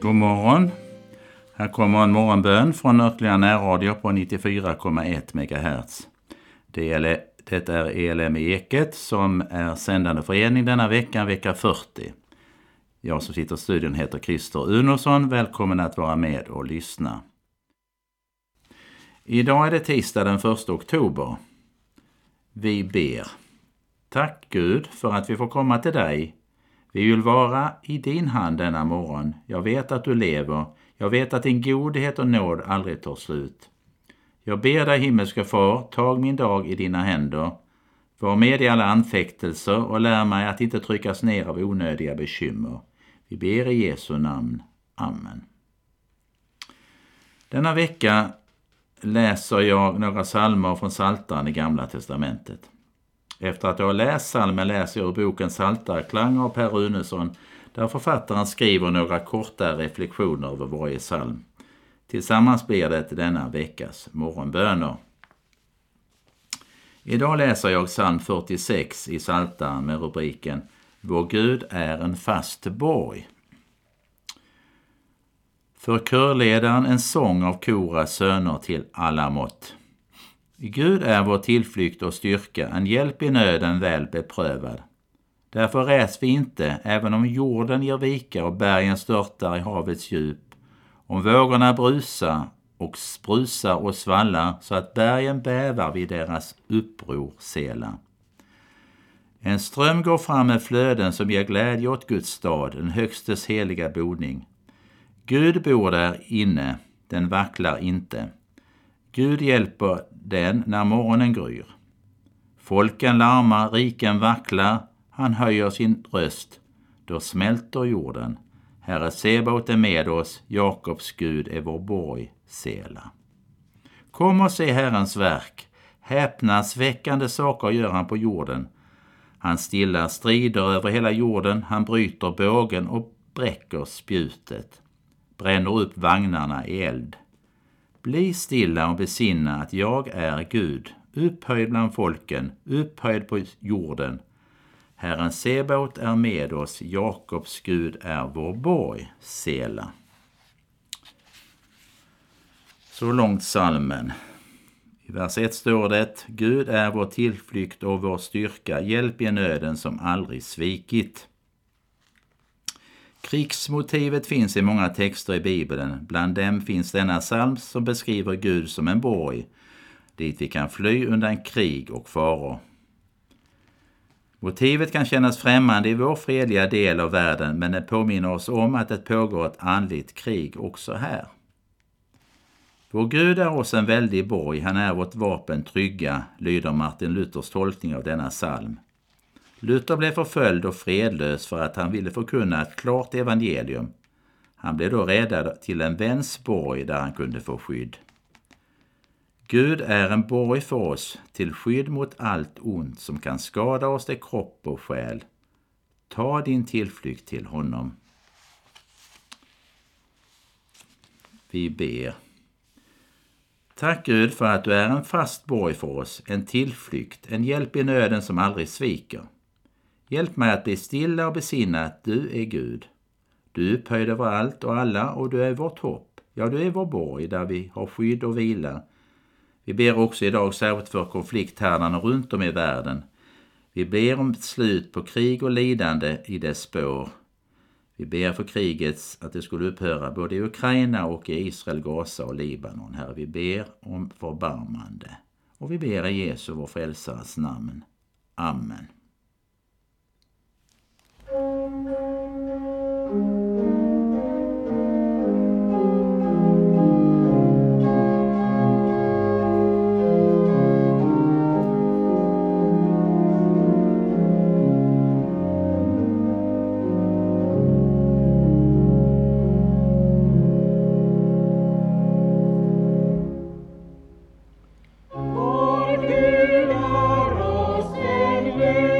God morgon. Här kommer en morgonbön från Örtliga närradio på 94,1 MHz. Det är ELM i Eket som är sändande förening denna vecka 40. Jag som sitter i studion heter Christer Unosson. Välkommen att vara med och lyssna. Idag är det tisdag den 1 oktober. Vi ber. Tack Gud för att vi får komma till dig. Vi vill vara i din hand denna morgon. Jag vet att du lever. Jag vet att din godhet och nåd aldrig tar slut. Jag ber dig himmelska far, tag min dag i dina händer. Var med i alla anfäktelser och lär mig att inte tryckas ner av onödiga bekymmer. Vi ber i Jesu namn. Amen. Denna vecka läser jag några psalmer från Psaltaren i Gamla testamentet. Efter att jag har läst psalmen läser jag ur boken Psaltarklang av Per Runesson, där författaren skriver några korta reflektioner över varje psalm. Tillsammans blir det denna veckas morgonböner. Idag läser jag psalm 46 i Psaltaren med rubriken Vår Gud är en fast borg. För körledaren en sång av Koras söner till alla mått. Gud är vår tillflykt och styrka, en hjälp i nöden väl beprövad. Därför räds vi inte, även om jorden ger vika och bergen störtar i havets djup. Om vågorna brusar och sprusar och svallar så att bergen bävar vid deras uppror sela. En ström går fram med flöden som ger glädje åt Guds stad, den högstes heliga boning. Gud bor där inne, den vacklar inte. Gud hjälper den när morgonen gryr. Folken larmar, riken vacklar, han höjer sin röst. Då smälter jorden. Herre Sebaot är med oss, Jakobs Gud är vår borg, Sela. Kom och se Herrens verk. Häpnadsväckande saker gör han på jorden. Han stillar strider över hela jorden, han bryter bågen och bräcker spjutet. Bränner upp vagnarna i eld. Bli stilla och besinna att jag är Gud, upphöjd bland folken, upphöjd på jorden. Herren Sebaot är med oss, Jakobs Gud är vår borg, Sela. Så långt psalmen. I vers 1 står det, Gud är vår tillflykt och vår styrka, hjälp i nöden som aldrig svikit. Krigsmotivet finns i många texter i Bibeln. Bland dem finns denna psalm som beskriver Gud som en borg, dit vi kan fly undan krig och faror. Motivet kan kännas främmande i vår fredliga del av världen, men det påminner oss om att det pågår ett andligt krig också här. Vår Gud är oss en väldig borg, han är vårt vapen trygga, lyder Martin Luthers tolkning av denna psalm. Luther blev förföljd och fredlös för att han ville förkunna ett klart evangelium. Han blev då räddad till en väns borg där han kunde få skydd. Gud är en borg för oss, till skydd mot allt ont som kan skada oss till kropp och själ. Ta din tillflykt till honom. Vi ber. Tack Gud för att du är en fast borg för oss, en tillflykt, en hjälp i nöden som aldrig sviker. Hjälp mig att bli stilla och besinna att du är Gud. Du upphöjd över allt och alla och du är vårt hopp. Ja, du är vår borg där vi har skydd och vila. Vi ber också idag särskilt för konflikthärdarna runt om i världen. Vi ber om ett slut på krig och lidande i dess spår. Vi ber för krigets att det skulle upphöra både i Ukraina och i Israel, Gaza och Libanon. Herre, vi ber om förbarmande. Och vi ber i Jesu vår frälsares namn. Amen. Vår Gud är oss en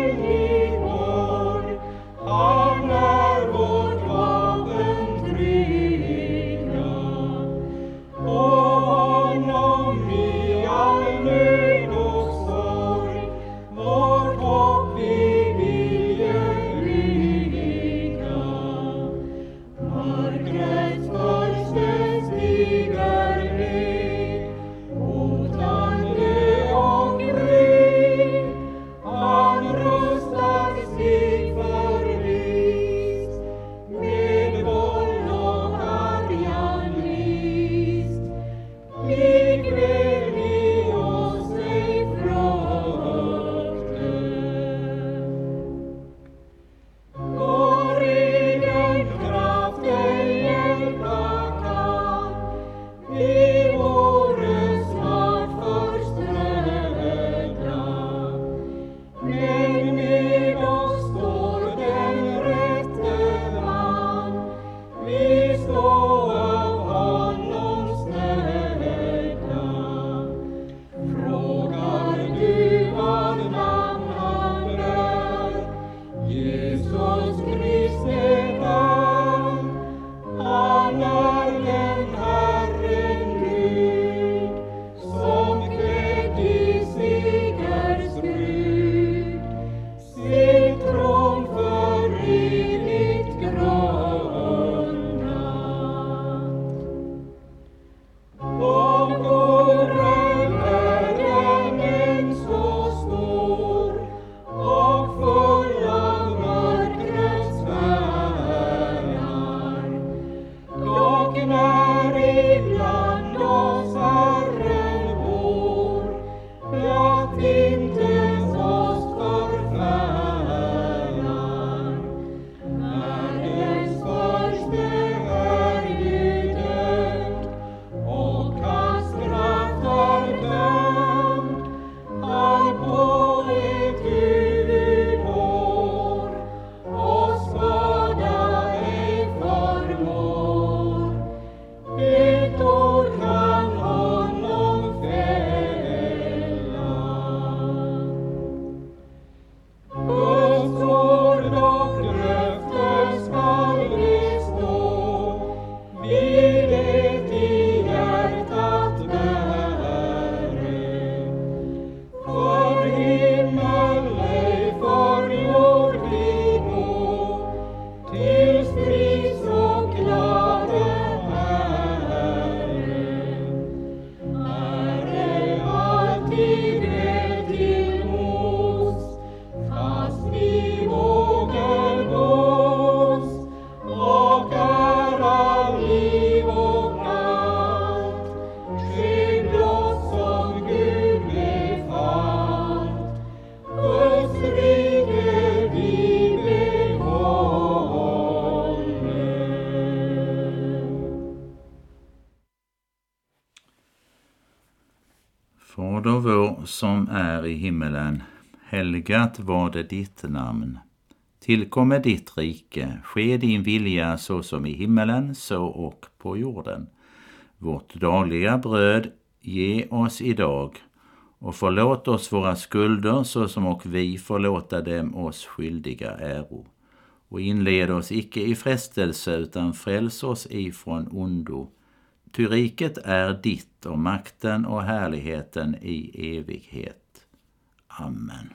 som är i himmelen, helgat var det ditt namn. Tillkommer ditt rike, ske din vilja så som i himmelen, så och på jorden. Vårt dagliga bröd ge oss idag, och förlåt oss våra skulder så som och vi förlåta dem oss skyldiga äro. Och inled oss icke i frestelse utan fräls oss ifrån ondo. Ty riket är ditt och makten och härligheten i evighet. Amen.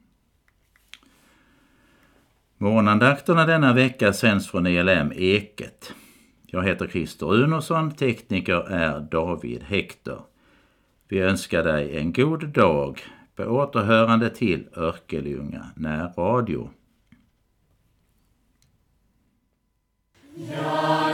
Morgonandakterna denna vecka sänds från ELM Eket. Jag heter Christer Unosson, tekniker är David Hector. Vi önskar dig en god dag på återhörande till Örkelljunga närradio. Ja.